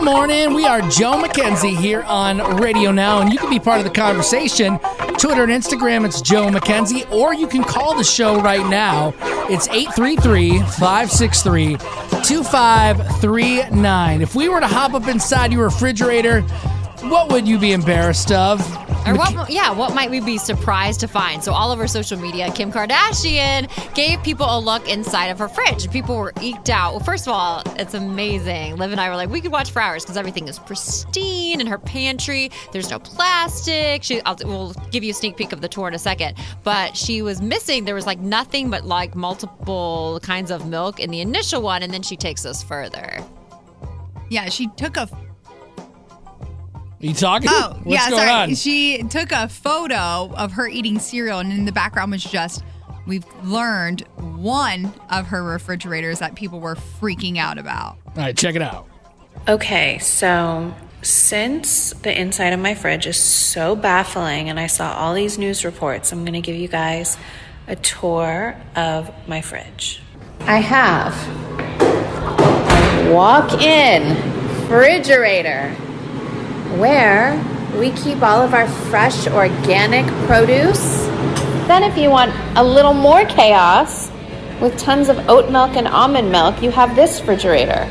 morning. We are Joe McKenzie here on Radio Now, and you can be part of the conversation. Twitter and Instagram, it's Joe McKenzie, or you can call the show right now. It's 833-563-2539. If we were to hop up inside your refrigerator, what would you be embarrassed of? Or what might we be surprised to find? So all over social media, Kim Kardashian gave people a look inside of her fridge. People were eked out. Well, first of all, it's amazing. Liv and I were like, we could watch for hours because everything is pristine in her pantry. There's no plastic. We'll give you a sneak peek of the tour in a second. But she was missing. There was like nothing but like multiple kinds of milk in the initial one, and then she takes us further. Yeah, she took a... Are you talking? Oh, What's going on? She took a photo of her eating cereal, and in the background was just, we've learned one of her refrigerators that people were freaking out about. All right, check it out. Okay, so since the inside of my fridge is so baffling and I saw all these news reports, I'm going to give you guys a tour of my fridge. I have a walk-in refrigerator where we keep all of our fresh organic produce. Then if you want a little more chaos with tons of oat milk and almond milk, you have this refrigerator.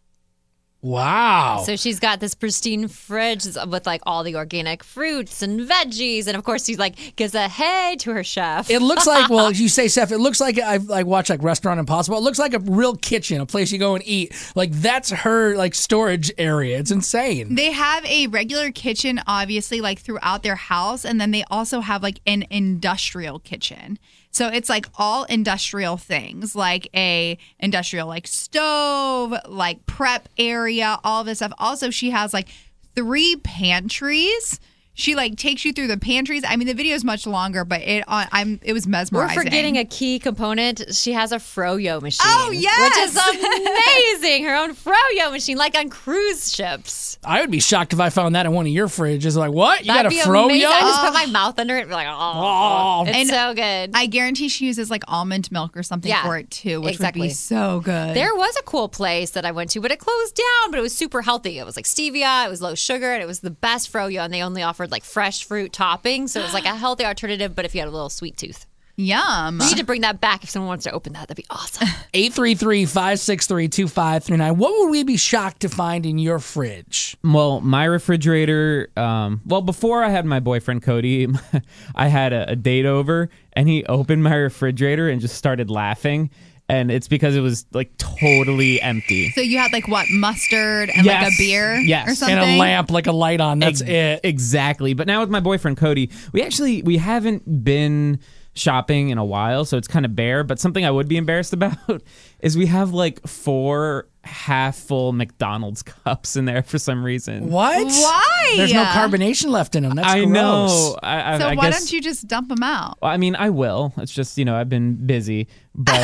Wow. So she's got this pristine fridge with like all the organic fruits and veggies. And of course, she like gives a hey to her chef. It looks like, well, you say, Steph, it looks like I've watched like Restaurant Impossible. It looks like a real kitchen, a place you go and eat. Like that's her like storage area. It's insane. They have a regular kitchen, obviously, like throughout their house. And then they also have like an industrial kitchen. So it's like all industrial things, like a industrial like stove, like prep area, all this stuff. Also, she has like 3 pantries. She like takes you through the pantries. I mean, the video is much longer, but it was mesmerizing. We're forgetting a key component. She has a froyo machine. Oh, yes. Which is amazing. Her own froyo machine, like on cruise ships. I would be shocked if I found that in one of your fridges. Like, what? You That'd got a be froyo? amazing. I just put my mouth under it and be like, Oh. It's And so good. I guarantee she uses like almond milk or something for it too, which would be so good. There was a cool place that I went to, but it closed down, but it was super healthy. It was like stevia, it was low sugar, and it was the best froyo, and they only offered like fresh fruit toppings, so it was like a healthy alternative, but if you had a little sweet tooth. Yum. We need to bring that back if someone wants to open that. That'd be awesome. 833-563-2539. What would we be shocked to find in your fridge? Well, my refrigerator, before I had my boyfriend Cody, I had a date over, and he opened my refrigerator and just started laughing. And it's because it was like totally empty. So you had like what, mustard and like a beer or something? And a lamp, like a light on. That's it. Exactly. But now with my boyfriend Cody, we haven't been shopping in a while, so it's kind of bare. But something I would be embarrassed about is we have like 4 half-full McDonald's cups in there for some reason. What? Why? There's no carbonation left in them. That's I gross. know. So I why guess, don't you just dump them out? Well, I mean, I will. It's just, I've been busy. But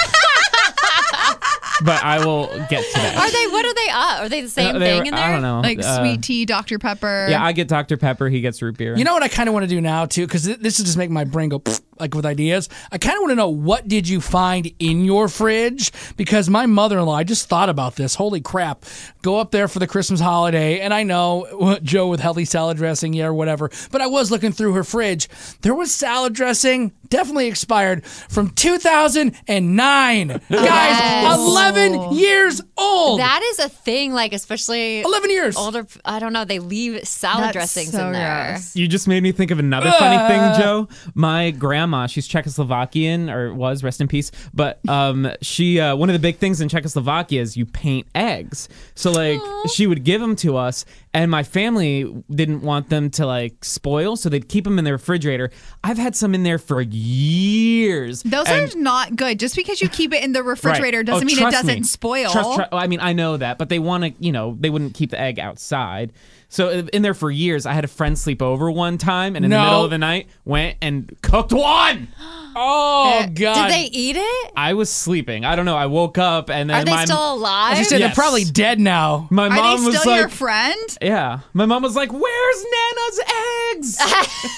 but I will get to that. What are they Are they the same thing in there? I don't know. Like sweet tea, Dr. Pepper. Yeah, I get Dr. Pepper. He gets root beer. You know what I kind of want to do now, too? Because this is just making my brain go like with ideas. I kind of want to know, what did you find in your fridge? Because my mother-in-law, I just thought about this. Holy crap. Go up there for the Christmas holiday, and I know Joe with healthy salad dressing, or whatever, but I was looking through her fridge. There was salad dressing, definitely expired, from 2009. Guys, 11 years old. That is a thing, like, especially 11 years. Older, I don't know, they leave salad dressings in there. Gross. You just made me think of another funny thing, Joe. My grandma, she's Czechoslovakian, or was, rest in peace, but she one of the big things in Czechoslovakia is you paint eggs. So like she would give them to us, and my family didn't want them to like spoil, so they'd keep them in the refrigerator. I've had some in there for years. Those are not good. Just because you keep it in the refrigerator doesn't mean it doesn't spoil. I mean, I know that, but they want to, they wouldn't keep the egg outside. So in there for years, I had a friend sleep over one time, and in the middle of the night, went and cooked one. Oh, God. Did they eat it? I was sleeping. I don't know. I woke up, and then Are they still alive? I just said they're probably dead now. My mom Are they was still like, your friend? yeah. My mom was like, "Where's Nana's eggs?"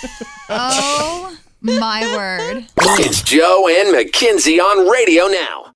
Oh, my word. It's Joe and McKenzie on Radio Now.